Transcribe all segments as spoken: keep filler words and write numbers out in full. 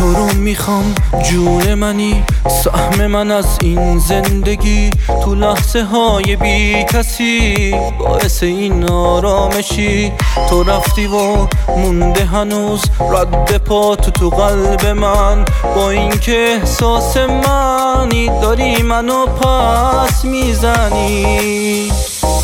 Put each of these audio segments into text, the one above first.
تو رو میخوام جون منی، سهم من از این زندگی. تو لحظه های بی کسی باعث این آرامشی. تو رفتی و مونده هنوز رد پا تو تو قلب من، با اینکه احساس منی داری منو پس میزنی.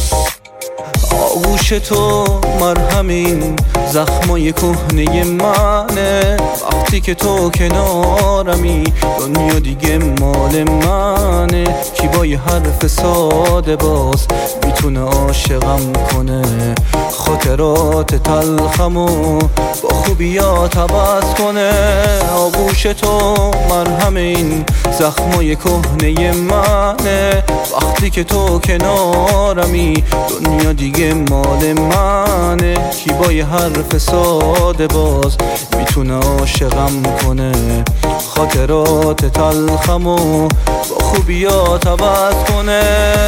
آغوش تو مرهم این زخمای کهنه منه. وقتی که تو کنارمی دنیا دیگه مال منه. کی با یه حرف ساده باز میتونه عاشقم کنه؟ خاطرات تلخمو با خوبیات عوض کنه. آغوش تو مرهم این زخمای کهنه منه. وقتی که تو کنارمی دنیا دیگه مال منه. کی با یه حرف ساده باز میتونه عاشقم کنه؟ خاطرات تلخمو با خوبیات عوض کنه.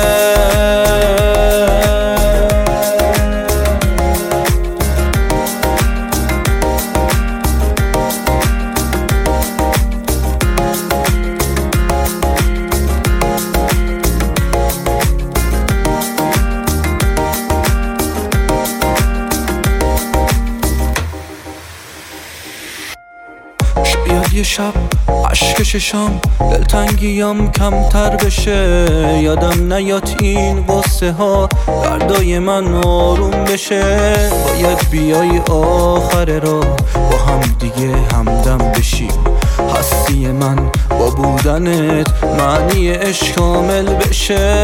شاید یه شب عشق ششام دلتنگیم کمتر بشه. یادم نیاد این قصه ها دردای من آروم بشه. باید بیای آخر را با هم دیگه همدم بشیم. هستی من با بودنت معنی عشق کامل بشه.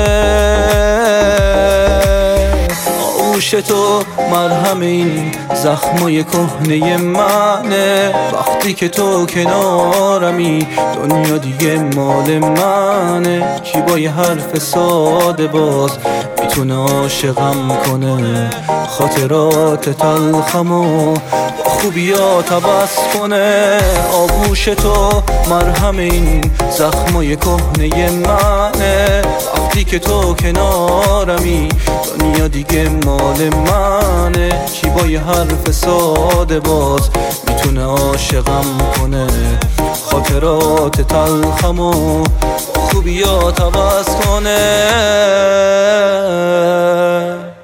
آغوش تو مرهم این زخمای کهنه منه. وقتی که تو کنارمی دنیا دیگه مال منه. کی با یه حرف ساده باز میتونه عاشقم کنه؟ خاطرات تلخمو با خوبیات عوض کنه. آغوش تو مرهم این زخمای کهنه منه. وقتی که تو کنارمی دنیا دیگه مال منه. کی با یه حرف ساده باز میتونه عاشقم کنه؟ خاطرات تلخمو خوبیات عوض کنه.